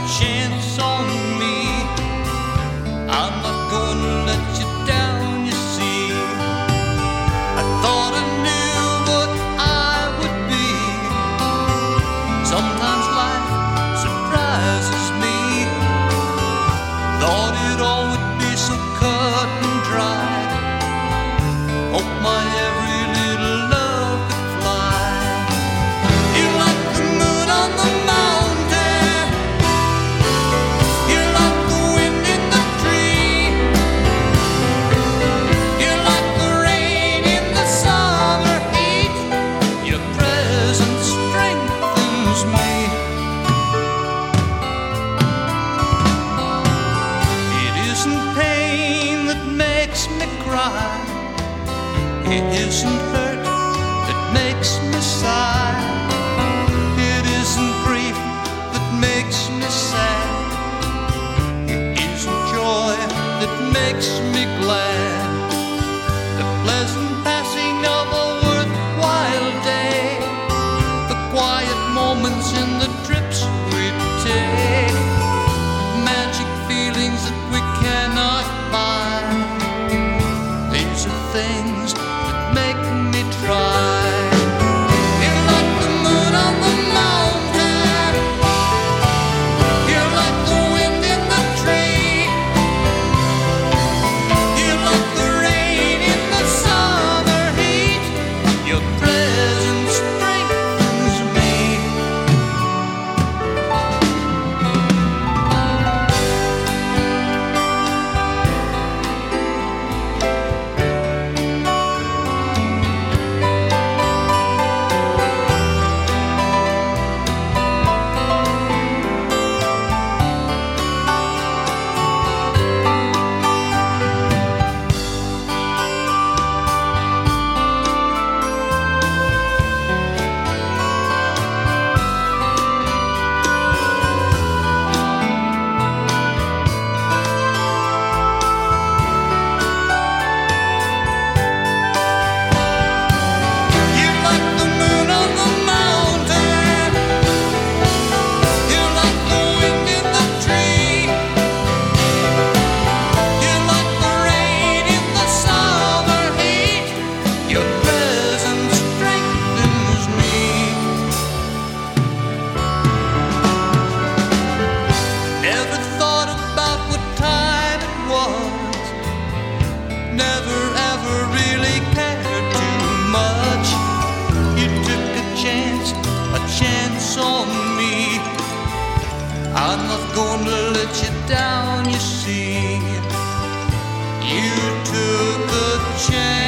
chance on me. I'm not gonna let you down, you see. I thought I knew what I would be. Sometimes life surprises me. Thought it all would be so cut and dry. Hope my every little love could fly. You're like the moon on the mountain. You're like the wind in the tree. You're like the rain in the summer heat. Your presence strengthens me. It isn't pain that makes me cry. It isn't hurt that makes me sigh. It isn't grief that makes me sad. It isn't joy that makes me glad. The pleasant passing of a worthwhile day, the quiet moments in the trips we take, magic feelings that we cannot buy. These are things make me try. You're like the moon on the mountain. You're like the wind in the tree. You're like the rain in the summer heat. Your presence strengthens me. You're like the moon on the mountain. You're like the wind in the tree. You're like the rain in the summer heat. Your presence strengthens me. Never thought about what time it was. Never ever really cared too much. You took a chance on me. I'm not gonna let you down, you see. You took a chance